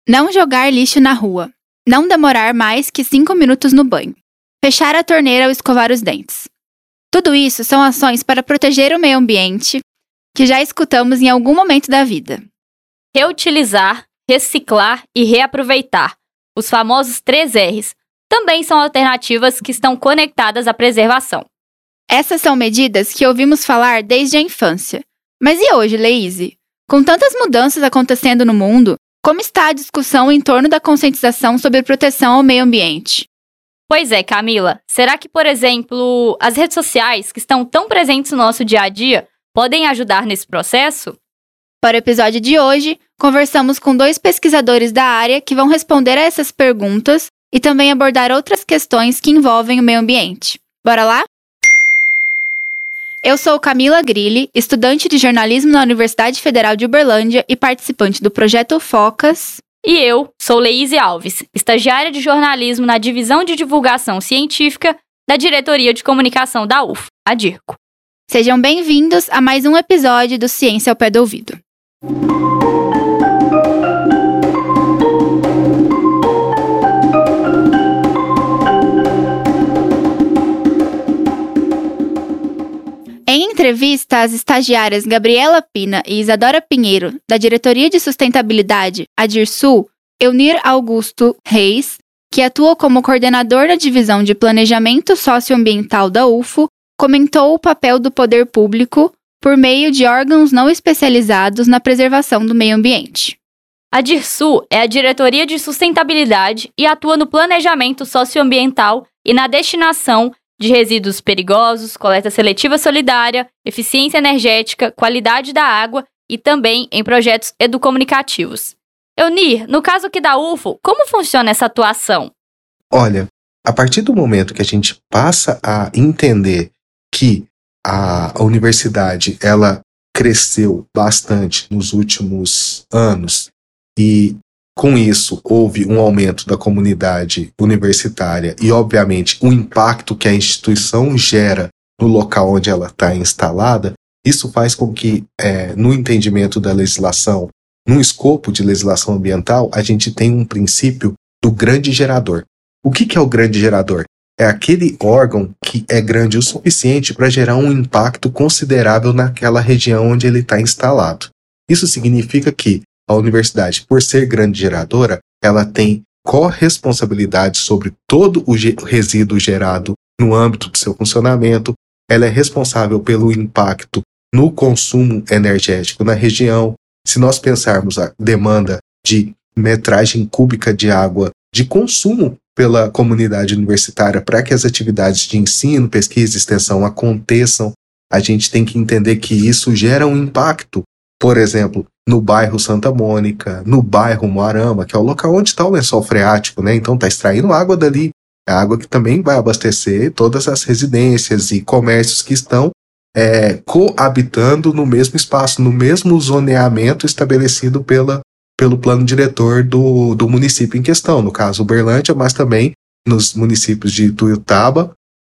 Não jogar lixo na rua. Não demorar mais que 5 minutos no banho. Fechar a torneira ao escovar os dentes. Tudo isso são ações para proteger o meio ambiente que já escutamos em algum momento da vida. Reutilizar, reciclar e reaproveitar. Os famosos 3 R's também são alternativas que estão conectadas à preservação. Essas são medidas que ouvimos falar desde a infância. Mas e hoje, Leíse? Com tantas mudanças acontecendo no mundo, como está a discussão em torno da conscientização sobre proteção ao meio ambiente? Pois é, Camila. Será que, por exemplo, as redes sociais, que estão tão presentes no nosso dia a dia, podem ajudar nesse processo? Para o episódio de hoje, conversamos com 2 pesquisadores da área que vão responder a essas perguntas e também abordar outras questões que envolvem o meio ambiente. Bora lá? Eu sou Camila Grilli, estudante de jornalismo na Universidade Federal de Uberlândia e participante do projeto Focas. E eu sou Leíse Alves, estagiária de jornalismo na Divisão de Divulgação Científica da Diretoria de Comunicação da UF, a DIRCO. Sejam bem-vindos a mais um episódio do Ciência ao Pé do Ouvido. Em entrevista às estagiárias Gabriela Pina e Isadora Pinheiro, da Diretoria de Sustentabilidade, a DIRSU, Eunir Augusto Reis, que atua como coordenador da Divisão de Planejamento Socioambiental da UFO, comentou o papel do poder público por meio de órgãos não especializados na preservação do meio ambiente. A DIRSU é a Diretoria de Sustentabilidade e atua no planejamento socioambiental e na destinação de resíduos perigosos, coleta seletiva solidária, eficiência energética, qualidade da água e também em projetos educomunicativos. Eunir, no caso aqui da UFO, como funciona essa atuação? Olha, a partir do momento que a gente passa a entender que a universidade ela cresceu bastante nos últimos anos e com isso houve um aumento da comunidade universitária e, obviamente, o impacto que a instituição gera no local onde ela está instalada, isso faz com que, no entendimento da legislação, no escopo de legislação ambiental, a gente tenha um princípio do grande gerador. O que é o grande gerador? É aquele órgão que é grande o suficiente para gerar um impacto considerável naquela região onde ele está instalado. Isso significa que a universidade, por ser grande geradora, ela tem corresponsabilidade sobre todo o resíduo gerado no âmbito do seu funcionamento, ela é responsável pelo impacto no consumo energético na região. Se nós pensarmos a demanda de metragem cúbica de água de consumo pela comunidade universitária para que as atividades de ensino, pesquisa e extensão aconteçam, a gente tem que entender que isso gera um impacto, por exemplo, no bairro Santa Mônica, no bairro Moarama, que é o local onde está o lençol freático, né? Então está extraindo água dali, a água que também vai abastecer todas as residências e comércios que estão coabitando no mesmo espaço, no mesmo zoneamento estabelecido pelo plano diretor do município em questão, no caso Uberlândia, mas também nos municípios de Ituiutaba,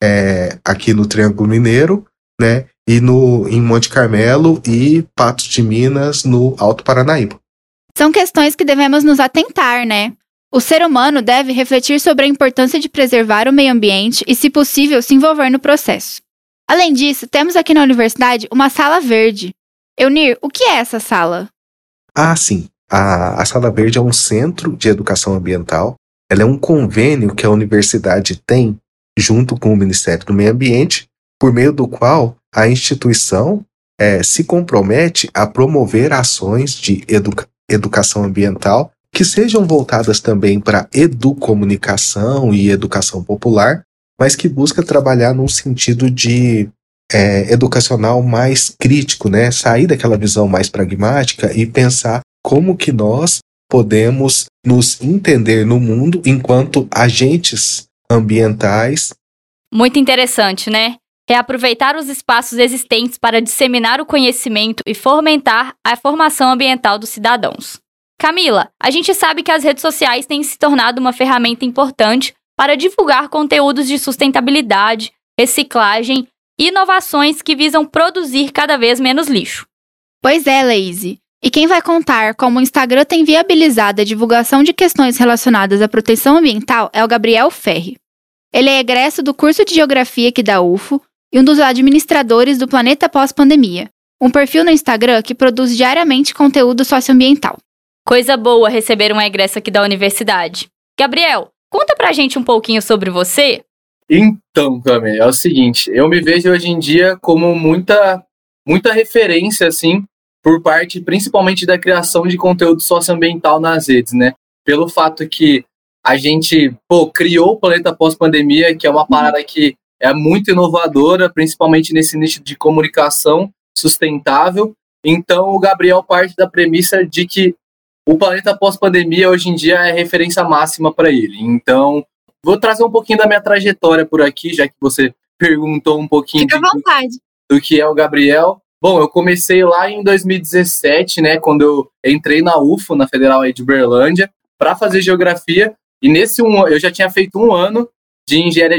aqui no Triângulo Mineiro, né? E em Monte Carmelo e Patos de Minas, no Alto Paranaíba. São questões que devemos nos atentar, né? O ser humano deve refletir sobre a importância de preservar o meio ambiente e, se possível, se envolver no processo. Além disso, temos aqui na universidade uma sala verde. Eunir, o que é essa sala? Ah, sim. A Sala Verde é um centro de educação ambiental. Ela é um convênio que a universidade tem junto com o Ministério do Meio Ambiente, por meio do qual a instituição se compromete a promover ações de educação ambiental que sejam voltadas também para educomunicação e educação popular, mas que busca trabalhar num sentido de educacional mais crítico, né? Sair daquela visão mais pragmática e pensar como que nós podemos nos entender no mundo enquanto agentes ambientais. Muito interessante, né? Reaproveitar os espaços existentes para disseminar o conhecimento e fomentar a formação ambiental dos cidadãos. Camila, a gente sabe que as redes sociais têm se tornado uma ferramenta importante para divulgar conteúdos de sustentabilidade, reciclagem e inovações que visam produzir cada vez menos lixo. Pois é, Leíse. E quem vai contar como o Instagram tem viabilizado a divulgação de questões relacionadas à proteção ambiental é o Gabriel Ferri. Ele é egresso do curso de Geografia aqui da UFO e um dos administradores do Planeta Pós-Pandemia, um perfil no Instagram que produz diariamente conteúdo socioambiental. Coisa boa receber um egresso aqui da universidade. Gabriel, conta pra gente um pouquinho sobre você. Então, Cami, é o seguinte, eu me vejo hoje em dia como muita referência, assim, por parte principalmente da criação de conteúdo socioambiental nas redes, né? Pelo fato que a gente, criou o Planeta Pós-Pandemia, que é uma parada que é muito inovadora, principalmente nesse nicho de comunicação sustentável. Então, o Gabriel parte da premissa de que o Planeta Pós-Pandemia, hoje em dia, é referência máxima para ele. Então, vou trazer um pouquinho da minha trajetória por aqui, já que você perguntou um pouquinho do que é o Gabriel. Bom, eu comecei lá em 2017, né, quando eu entrei na UFO, na Federal aí de Uberlândia, para fazer geografia. E nesse eu já tinha feito 1 ano de engenharia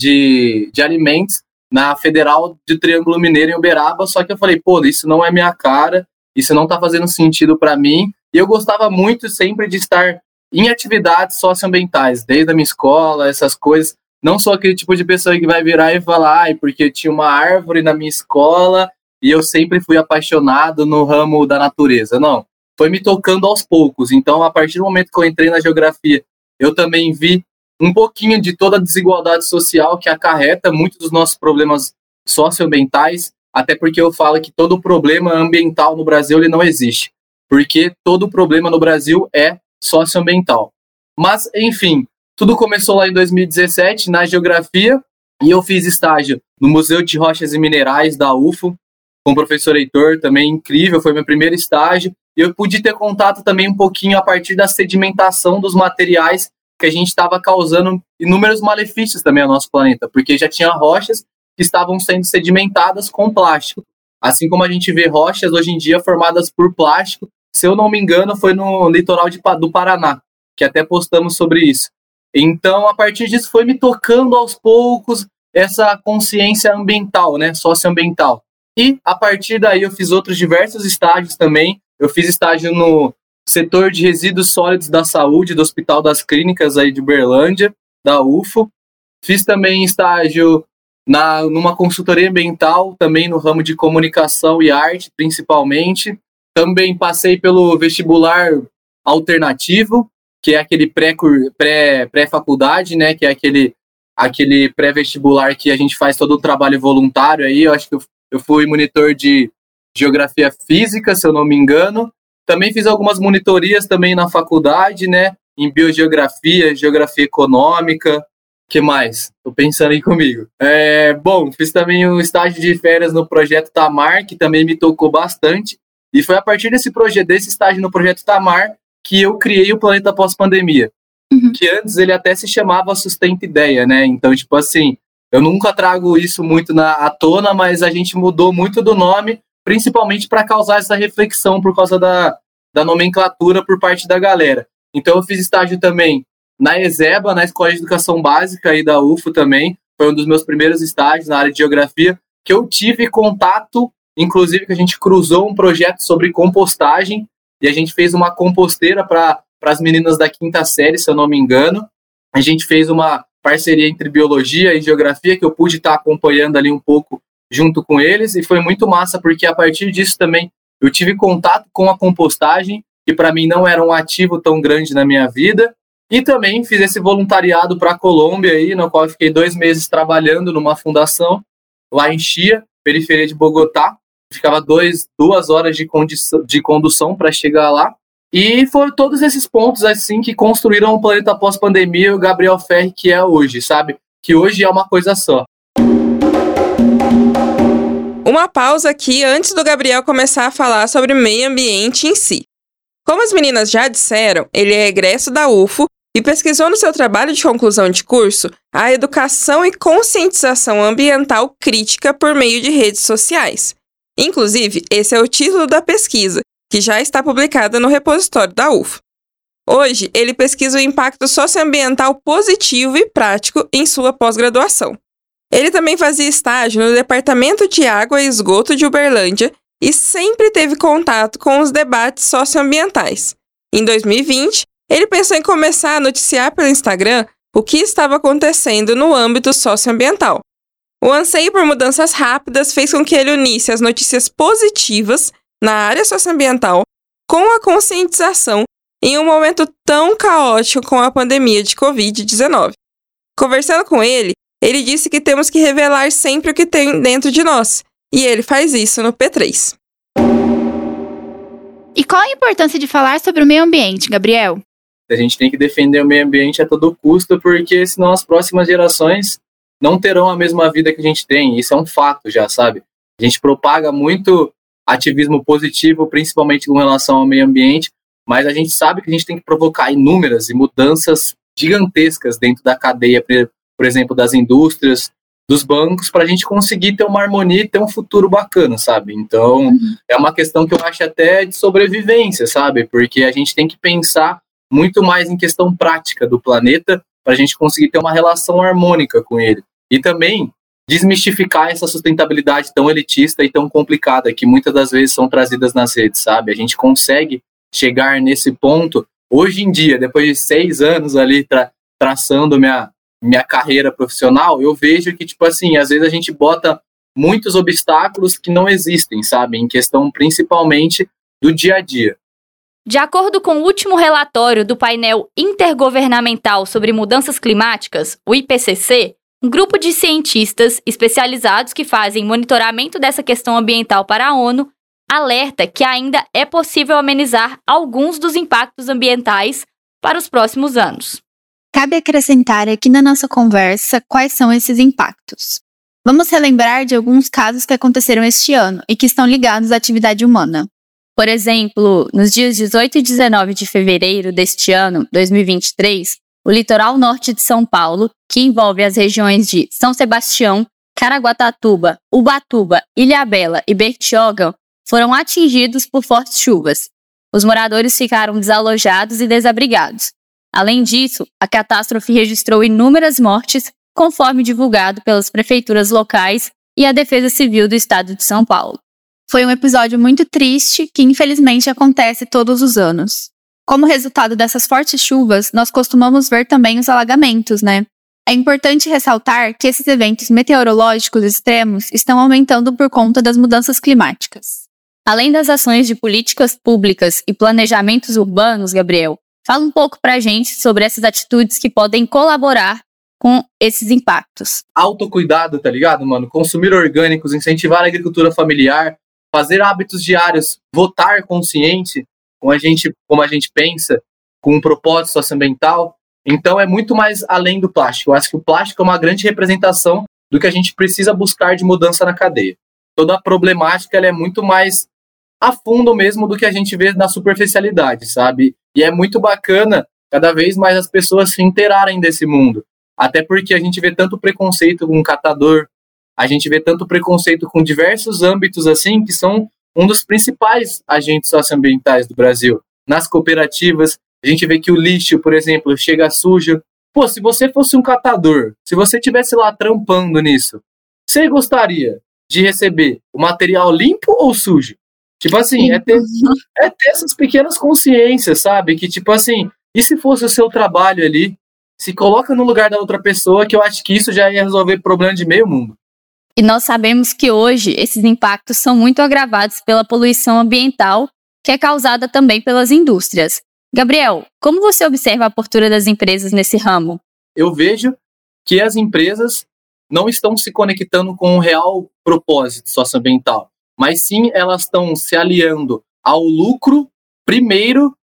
de alimentos na Federal de Triângulo Mineiro, em Uberaba. Só que eu falei, isso não é minha cara, isso não tá fazendo sentido para mim. E eu gostava muito sempre de estar em atividades socioambientais, desde a minha escola, essas coisas. Não sou aquele tipo de pessoa que vai virar e falar, porque tinha uma árvore na minha escola e eu sempre fui apaixonado no ramo da natureza. Não, foi me tocando aos poucos. Então, a partir do momento que eu entrei na geografia, eu também vi um pouquinho de toda a desigualdade social que acarreta muitos dos nossos problemas socioambientais, até porque eu falo que todo problema ambiental no Brasil ele não existe, porque todo problema no Brasil é socioambiental. Mas, enfim, tudo começou lá em 2017, na geografia, e eu fiz estágio no Museu de Rochas e Minerais da UFO, com o professor Heitor, também incrível, foi meu primeiro estágio, e eu pude ter contato também um pouquinho a partir da sedimentação dos materiais que a gente estava causando inúmeros malefícios também ao nosso planeta, porque já tinha rochas que estavam sendo sedimentadas com plástico, assim como a gente vê rochas hoje em dia formadas por plástico. Se eu não me engano, foi no litoral do Paraná, que até postamos sobre isso. Então, a partir disso, foi me tocando aos poucos essa consciência ambiental, né, socioambiental. E, a partir daí, eu fiz outros diversos estágios também. Eu fiz estágio no setor de resíduos sólidos da saúde, do Hospital das Clínicas aí de Uberlândia, da UFO. Fiz também estágio numa consultoria ambiental, também no ramo de comunicação e arte, principalmente. Também passei pelo vestibular alternativo, que é aquele pré-faculdade, né? Que é aquele pré-vestibular que a gente faz todo o trabalho voluntário aí. Eu acho que eu fui monitor de geografia física, se eu não me engano. Também fiz algumas monitorias também na faculdade, né? Em biogeografia, geografia econômica. O que mais? Tô pensando aí comigo. Bom, fiz também um estágio de férias no Projeto Tamar, que também me tocou bastante. E foi a partir desse estágio no Projeto Tamar que eu criei o Planeta Pós-Pandemia. Que antes ele até se chamava Sustenta Ideia, né? Então, tipo assim, eu nunca trago isso muito à tona, mas a gente mudou muito do nome, principalmente para causar essa reflexão por causa da nomenclatura por parte da galera. Então, eu fiz estágio também na ESEBA, na Escola de Educação Básica aí da UFO também. Foi um dos meus primeiros estágios na área de geografia, que eu tive contato. Inclusive que a gente cruzou um projeto sobre compostagem e a gente fez uma composteira para as meninas da 5ª série, se eu não me engano. A gente fez uma parceria entre biologia e geografia que eu pude estar acompanhando ali um pouco junto com eles e foi muito massa porque a partir disso também eu tive contato com a compostagem, que para mim não era um ativo tão grande na minha vida, e também fiz esse voluntariado para a Colômbia aí, no qual eu fiquei 2 meses trabalhando numa fundação lá em Chía, periferia de Bogotá. Ficava 2 horas de condução para chegar lá. E foram todos esses pontos assim que construíram o Planeta Pós-Pandemia e o Gabriel Ferri que é hoje, sabe? Que hoje é uma coisa só. Uma pausa aqui antes do Gabriel começar a falar sobre meio ambiente em si. Como as meninas já disseram, ele é egresso da UFO e pesquisou no seu trabalho de conclusão de curso a educação e conscientização ambiental crítica por meio de redes sociais. Inclusive, esse é o título da pesquisa, que já está publicada no repositório da UFO. Hoje, ele pesquisa o impacto socioambiental positivo e prático em sua pós-graduação. Ele também fazia estágio no Departamento de Água e Esgoto de Uberlândia e sempre teve contato com os debates socioambientais. Em 2020, ele pensou em começar a noticiar pelo Instagram o que estava acontecendo no âmbito socioambiental. O anseio por mudanças rápidas fez com que ele unisse as notícias positivas na área socioambiental com a conscientização em um momento tão caótico com a pandemia de Covid-19. Conversando com ele disse que temos que revelar sempre o que tem dentro de nós, e ele faz isso no P3. E qual a importância de falar sobre o meio ambiente, Gabriel? A gente tem que defender o meio ambiente a todo custo, porque senão as próximas gerações não terão a mesma vida que a gente tem. Isso é um fato já, sabe? A gente propaga muito ativismo positivo, principalmente com relação ao meio ambiente, mas a gente sabe que a gente tem que provocar inúmeras e mudanças gigantescas dentro da cadeia, por exemplo, das indústrias, dos bancos, para a gente conseguir ter uma harmonia e ter um futuro bacana, sabe? Então, é uma questão que eu acho até de sobrevivência, sabe? Porque a gente tem que pensar muito mais em questão prática do planeta para a gente conseguir ter uma relação harmônica com ele. E também desmistificar essa sustentabilidade tão elitista e tão complicada que muitas das vezes são trazidas nas redes, sabe? A gente consegue chegar nesse ponto hoje em dia, depois de 6 anos ali traçando minha carreira profissional, eu vejo que, tipo assim, às vezes a gente bota muitos obstáculos que não existem, sabe? Em questão principalmente do dia a dia. De acordo com o último relatório do painel intergovernamental sobre mudanças climáticas, o IPCC, um grupo de cientistas especializados que fazem monitoramento dessa questão ambiental para a ONU alerta que ainda é possível amenizar alguns dos impactos ambientais para os próximos anos. Cabe acrescentar aqui na nossa conversa quais são esses impactos. Vamos relembrar de alguns casos que aconteceram este ano e que estão ligados à atividade humana. Por exemplo, nos dias 18 e 19 de fevereiro deste ano, 2023, o litoral norte de São Paulo, que envolve as regiões de São Sebastião, Caraguatatuba, Ubatuba, Ilhabela e Bertioga, foram atingidos por fortes chuvas. Os moradores ficaram desalojados e desabrigados. Além disso, a catástrofe registrou inúmeras mortes, conforme divulgado pelas prefeituras locais e a Defesa Civil do Estado de São Paulo. Foi um episódio muito triste que infelizmente acontece todos os anos. Como resultado dessas fortes chuvas, nós costumamos ver também os alagamentos, né? É importante ressaltar que esses eventos meteorológicos extremos estão aumentando por conta das mudanças climáticas. Além das ações de políticas públicas e planejamentos urbanos, Gabriel, fala um pouco pra gente sobre essas atitudes que podem colaborar com esses impactos. Autocuidado, tá ligado, mano? Consumir orgânicos, incentivar a agricultura familiar, fazer hábitos diários, votar consciente, como a gente pensa, com um propósito socioambiental. Então é muito mais além do plástico. Eu acho que o plástico é uma grande representação do que a gente precisa buscar de mudança na cadeia. Toda a problemática ela é muito mais a fundo mesmo do que a gente vê na superficialidade, sabe? E é muito bacana cada vez mais as pessoas se inteirarem desse mundo. Até porque a gente vê tanto preconceito com o catador, a gente vê tanto preconceito com diversos âmbitos assim, que são um dos principais agentes socioambientais do Brasil. Nas cooperativas, a gente vê que o lixo, por exemplo, chega sujo. Pô, se você fosse um catador, se você estivesse lá trampando nisso, você gostaria de receber o material limpo ou sujo? Tipo assim, é ter essas pequenas consciências, sabe? Que tipo assim, e se fosse o seu trabalho ali, se coloca no lugar da outra pessoa, que eu acho que isso já ia resolver problema de meio mundo. E nós sabemos que hoje esses impactos são muito agravados pela poluição ambiental, que é causada também pelas indústrias. Gabriel, como você observa a postura das empresas nesse ramo? Eu vejo que as empresas não estão se conectando com um real propósito socioambiental, mas sim elas estão se aliando ao lucro primeiro,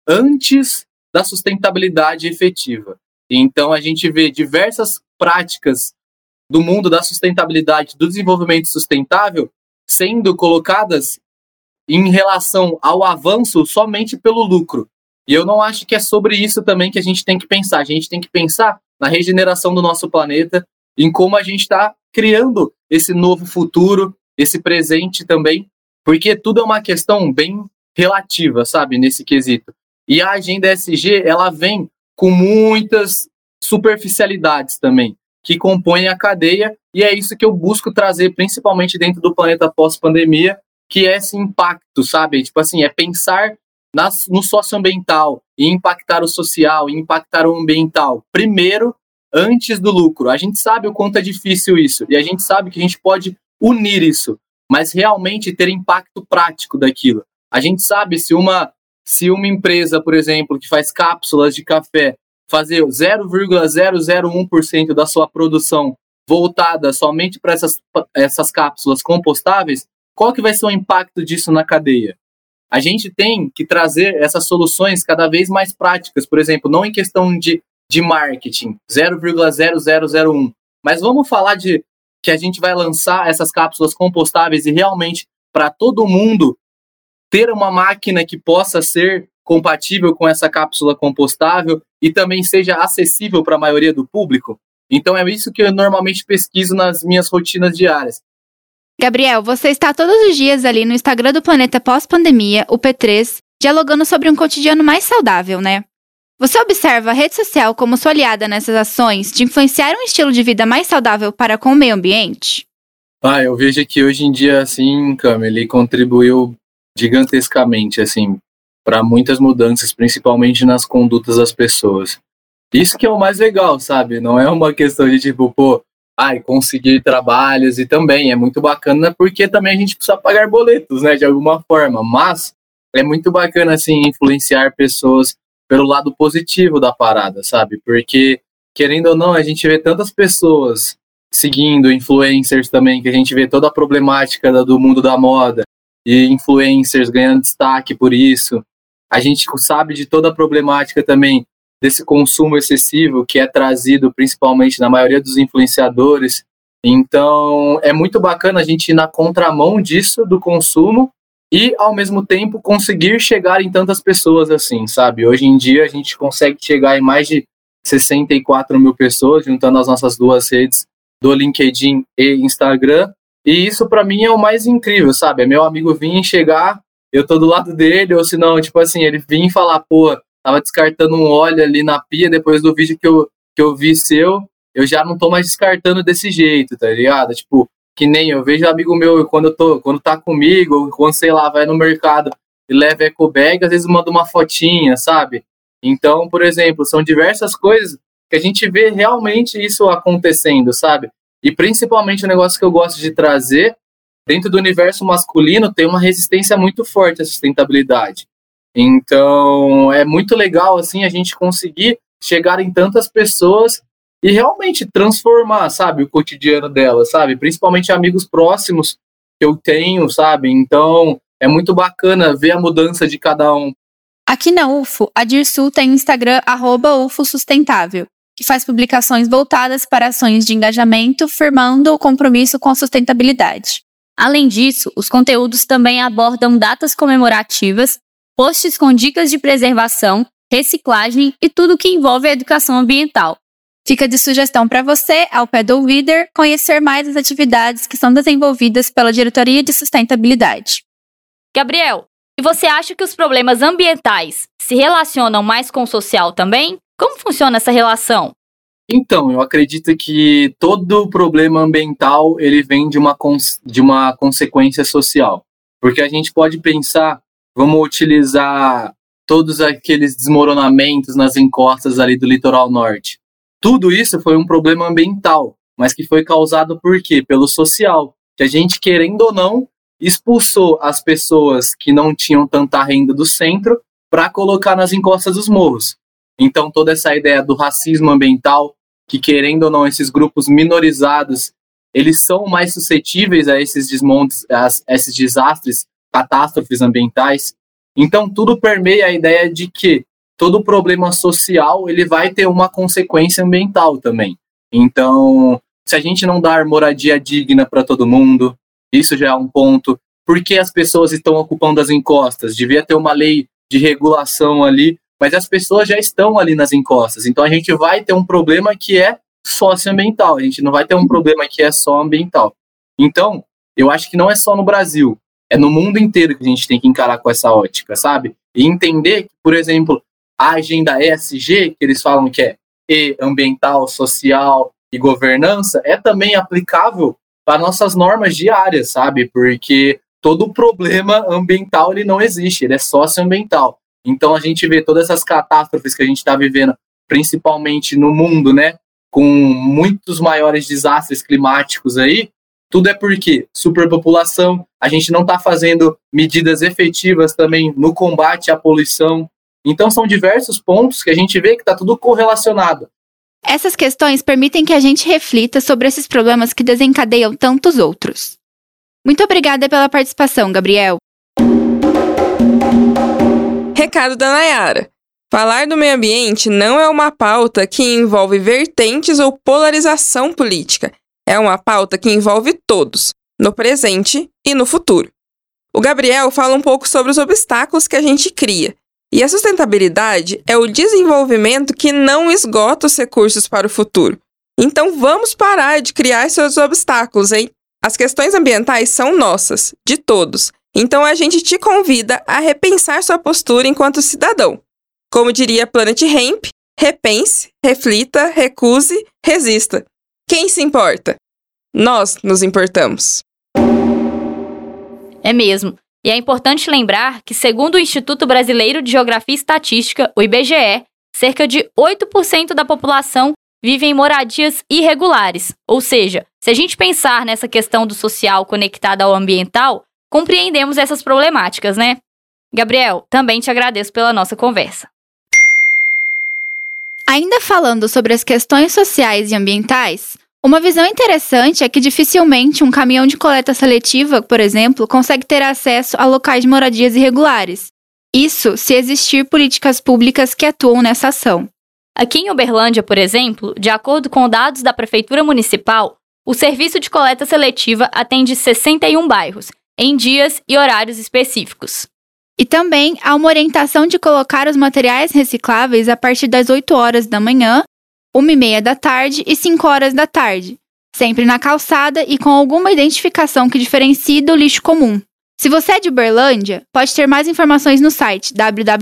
antes da sustentabilidade efetiva. Então a gente vê diversas práticas do mundo da sustentabilidade, do desenvolvimento sustentável, sendo colocadas em relação ao avanço somente pelo lucro. E eu não acho que é sobre isso também que a gente tem que pensar. A gente tem que pensar na regeneração do nosso planeta, em como a gente está criando esse novo futuro, esse presente também, porque tudo é uma questão bem relativa, sabe, nesse quesito. E a agenda ESG, ela vem com muitas superficialidades também, que compõem a cadeia, e é isso que eu busco trazer, principalmente dentro do planeta pós-pandemia, que é esse impacto, sabe? Tipo assim, é pensar no socioambiental e impactar o social, e impactar o ambiental primeiro, antes do lucro. A gente sabe o quanto é difícil isso, e a gente sabe que a gente pode unir isso, mas realmente ter impacto prático daquilo. A gente sabe se uma empresa, por exemplo, que faz cápsulas de café, fazer 0,001% da sua produção voltada somente para essas cápsulas compostáveis, qual que vai ser o impacto disso na cadeia? A gente tem que trazer essas soluções cada vez mais práticas, por exemplo, não em questão de marketing, 0,0001, mas vamos falar de que a gente vai lançar essas cápsulas compostáveis e realmente para todo mundo ter uma máquina que possa ser compatível com essa cápsula compostável e também seja acessível para a maioria do público. Então é isso que eu normalmente pesquiso nas minhas rotinas diárias. Gabriel, você está todos os dias ali no Instagram do Planeta Pós-Pandemia, o P3, dialogando sobre um cotidiano mais saudável, né? Você observa a rede social como sua aliada nessas ações de influenciar um estilo de vida mais saudável para com o meio ambiente? Eu vejo que hoje em dia, assim, Cam, ele contribuiu gigantescamente, assim, para muitas mudanças, principalmente nas condutas das pessoas. Isso que é o mais legal, sabe? Não é uma questão de tipo, conseguir trabalhos, e também é muito bacana porque também a gente precisa pagar boletos, né, de alguma forma, mas é muito bacana, assim, influenciar pessoas pelo lado positivo da parada, sabe? Porque, querendo ou não, a gente vê tantas pessoas seguindo influencers também, que a gente vê toda a problemática do mundo da moda, e influencers ganhando destaque por isso. A gente sabe de toda a problemática também desse consumo excessivo que é trazido principalmente na maioria dos influenciadores. Então, é muito bacana a gente ir na contramão disso, do consumo, e, ao mesmo tempo, conseguir chegar em tantas pessoas assim, sabe? Hoje em dia, a gente consegue chegar em mais de 64 mil pessoas, juntando as nossas duas redes do LinkedIn e Instagram. E isso, pra mim, é o mais incrível, sabe? É meu amigo vir chegar, eu tô do lado dele, ou se não, tipo assim, ele vir falar, tava descartando um óleo ali na pia depois do vídeo que eu vi seu, eu já não tô mais descartando desse jeito, tá ligado? Tipo, que nem eu vejo amigo meu, quando tá comigo, quando, sei lá, vai no mercado e leva eco bag, às vezes manda uma fotinha, sabe? Então, por exemplo, são diversas coisas que a gente vê realmente isso acontecendo, sabe? E principalmente o negócio que eu gosto de trazer, dentro do universo masculino, tem uma resistência muito forte à sustentabilidade. Então, é muito legal, assim, a gente conseguir chegar em tantas pessoas e realmente transformar, sabe, o cotidiano delas, sabe? Principalmente amigos próximos que eu tenho, sabe? Então, é muito bacana ver a mudança de cada um. Aqui na UFO, a Dirsul tem o Instagram @UFOSustentável, que faz publicações voltadas para ações de engajamento, firmando o compromisso com a sustentabilidade. Além disso, os conteúdos também abordam datas comemorativas, posts com dicas de preservação, reciclagem e tudo que envolve a educação ambiental. Fica de sugestão para você, ao pé do ouvido, conhecer mais as atividades que são desenvolvidas pela Diretoria de Sustentabilidade. Gabriel, e você acha que os problemas ambientais se relacionam mais com o social também? Como funciona essa relação? Então, eu acredito que todo problema ambiental ele vem de uma consequência social. Porque a gente pode pensar, vamos utilizar todos aqueles desmoronamentos nas encostas ali do litoral norte. Tudo isso foi um problema ambiental, mas que foi causado por quê? Pelo social. Que a gente, querendo ou não, expulsou as pessoas que não tinham tanta renda do centro para colocar nas encostas dos morros. Então, toda essa ideia do racismo ambiental, que querendo ou não, esses grupos minorizados, eles são mais suscetíveis a esses desmontes, a esses desastres, catástrofes ambientais. Então, tudo permeia a ideia de que todo problema social ele vai ter uma consequência ambiental também. Então, se a gente não dar moradia digna para todo mundo, isso já é um ponto. Por que as pessoas estão ocupando as encostas? Devia ter uma lei de regulação ali, mas as pessoas já estão ali nas encostas. Então, a gente vai ter um problema que é socioambiental, a gente não vai ter um problema que é só ambiental. Então, eu acho que não é só no Brasil, é no mundo inteiro que a gente tem que encarar com essa ótica, sabe? E entender que, por exemplo, a agenda ESG, que eles falam que é E, ambiental, social e governança, é também aplicável para nossas normas diárias, sabe? Porque todo problema ambiental ele não existe, ele é socioambiental. Então a gente vê todas essas catástrofes que a gente está vivendo, principalmente no mundo, né, com muitos maiores desastres climáticos aí, tudo é porque superpopulação, a gente não está fazendo medidas efetivas também no combate à poluição. Então são diversos pontos que a gente vê que está tudo correlacionado. Essas questões permitem que a gente reflita sobre esses problemas que desencadeiam tantos outros. Muito obrigada pela participação, Gabriel. Recado da Nayara. Falar do meio ambiente não é uma pauta que envolve vertentes ou polarização política. É uma pauta que envolve todos, no presente e no futuro. O Gabriel fala um pouco sobre os obstáculos que a gente cria. E a sustentabilidade é o desenvolvimento que não esgota os recursos para o futuro. Então vamos parar de criar esses obstáculos, hein? As questões ambientais são nossas, de todos. Então a gente te convida a repensar sua postura enquanto cidadão. Como diria Planet Hemp, repense, reflita, recuse, resista. Quem se importa? Nós nos importamos. É mesmo. E é importante lembrar que, segundo o Instituto Brasileiro de Geografia e Estatística, o IBGE, cerca de 8% da população vive em moradias irregulares. Ou seja, se a gente pensar nessa questão do social conectada ao ambiental, compreendemos essas problemáticas, né? Gabriel, também te agradeço pela nossa conversa. Ainda falando sobre as questões sociais e ambientais, uma visão interessante é que dificilmente um caminhão de coleta seletiva, por exemplo, consegue ter acesso a locais de moradias irregulares. Isso se existir políticas públicas que atuam nessa ação. Aqui em Uberlândia, por exemplo, de acordo com dados da Prefeitura Municipal, o serviço de coleta seletiva atende 61 bairros, em dias e horários específicos. E também há uma orientação de colocar os materiais recicláveis a partir das 8 horas da manhã, 1h30 da tarde e 5 horas da tarde, sempre na calçada e com alguma identificação que diferencie do lixo comum. Se você é de Uberlândia, pode ter mais informações no site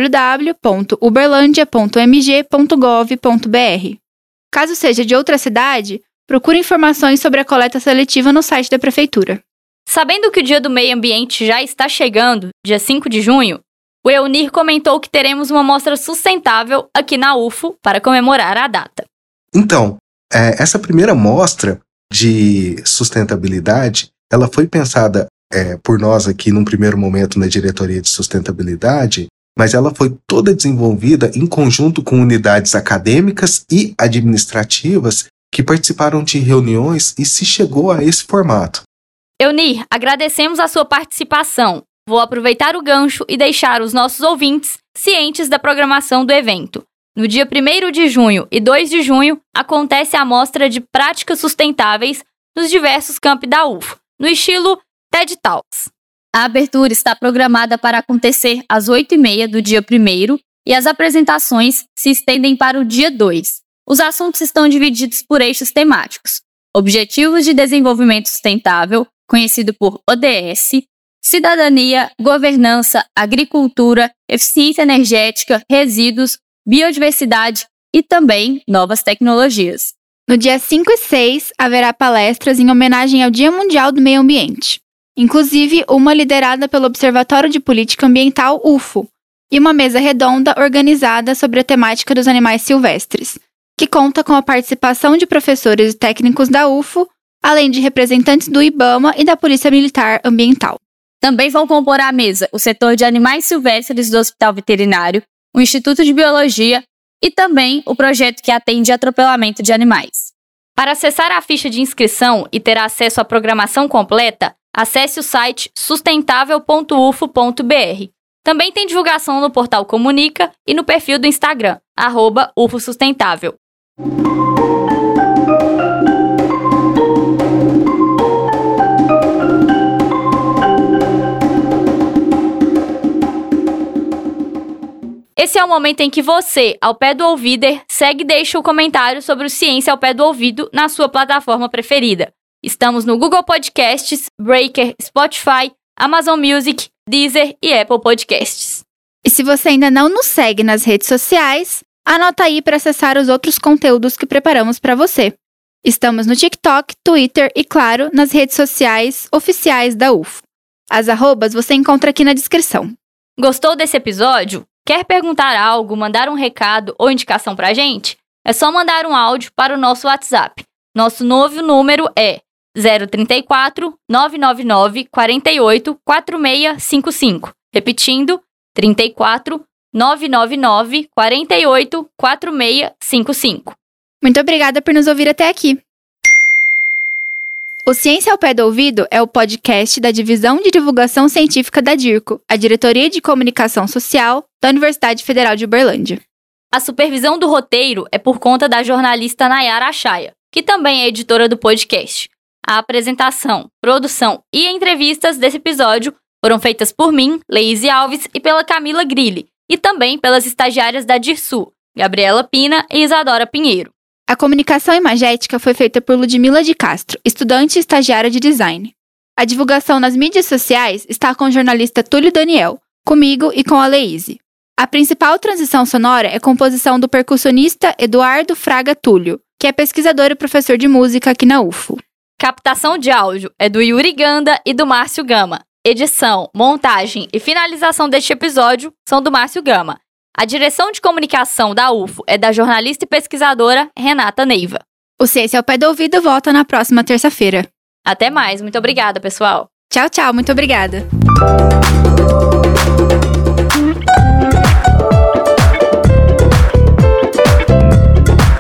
www.uberlandia.mg.gov.br. Caso seja de outra cidade, procure informações sobre a coleta seletiva no site da Prefeitura. Sabendo que o Dia do Meio Ambiente já está chegando, dia 5 de junho, o Eunir comentou que teremos uma mostra sustentável aqui na UFO para comemorar a data. Então, essa primeira mostra de sustentabilidade, ela foi pensada por nós aqui num primeiro momento na Diretoria de Sustentabilidade, mas ela foi toda desenvolvida em conjunto com unidades acadêmicas e administrativas que participaram de reuniões e se chegou a esse formato. Eunir, agradecemos a sua participação. Vou aproveitar o gancho e deixar os nossos ouvintes cientes da programação do evento. No dia 1º de junho e 2 de junho, acontece a mostra de práticas sustentáveis nos diversos campi da UFO, no estilo TED Talks. A abertura está programada para acontecer às 8h30 do dia 1º e as apresentações se estendem para o dia 2. Os assuntos estão divididos por eixos temáticos: Objetivos de Desenvolvimento Sustentável, conhecido por ODS, Cidadania, Governança, Agricultura, Eficiência Energética, Resíduos, Biodiversidade e também Novas Tecnologias. No dia 5 e 6, haverá palestras em homenagem ao Dia Mundial do Meio Ambiente, inclusive uma liderada pelo Observatório de Política Ambiental UFO, e uma mesa redonda organizada sobre a temática dos animais silvestres, que conta com a participação de professores e técnicos da UFO, além de representantes do IBAMA e da Polícia Militar Ambiental. Também vão compor a mesa o setor de animais silvestres do Hospital Veterinário, o Instituto de Biologia e também o projeto que atende atropelamento de animais. Para acessar a ficha de inscrição e ter acesso à programação completa, acesse o site sustentável.ufo.br. Também tem divulgação no portal Comunica e no perfil do Instagram, @ufosustentável. Esse é o momento em que você, ao pé do ouvider, segue e deixa o comentário sobre o Ciência ao Pé do Ouvido na sua plataforma preferida. Estamos no Google Podcasts, Breaker, Spotify, Amazon Music, Deezer e Apple Podcasts. E se você ainda não nos segue nas redes sociais, anota aí para acessar os outros conteúdos que preparamos para você. Estamos no TikTok, Twitter e, claro, nas redes sociais oficiais da UFO. As arrobas você encontra aqui na descrição. Gostou desse episódio? Quer perguntar algo, mandar um recado ou indicação pra gente? É só mandar um áudio para o nosso WhatsApp. Nosso novo número é 034 999 48 4655. Repetindo, 34 999 48 4655. Muito obrigada por nos ouvir até aqui. O Ciência ao Pé do Ouvido é o podcast da Divisão de Divulgação Científica da DIRCO, a Diretoria de Comunicação Social da Universidade Federal de Uberlândia. A supervisão do roteiro é por conta da jornalista Nayara Achaia, que também é editora do podcast. A apresentação, produção e entrevistas desse episódio foram feitas por mim, Leíse Alves, e pela Camila Grilli, e também pelas estagiárias da DIRSU, Gabriela Pina e Isadora Pinheiro. A comunicação imagética foi feita por Ludmila de Castro, estudante e estagiária de design. A divulgação nas mídias sociais está com o jornalista Túlio Daniel, comigo e com a Leíse. A principal transição sonora é composição do percussionista Eduardo Fraga Túlio, que é pesquisador e professor de música aqui na UFO. Captação de áudio é do Yuri Ganda e do Márcio Gama. Edição, montagem e finalização deste episódio são do Márcio Gama. A direção de comunicação da UFO é da jornalista e pesquisadora Renata Neiva. O Ciência ao Pé do Ouvido volta na próxima terça-feira. Até mais, muito obrigada, pessoal. Tchau, tchau, muito obrigada.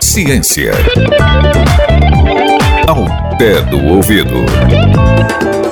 Ciência ao pé do ouvido.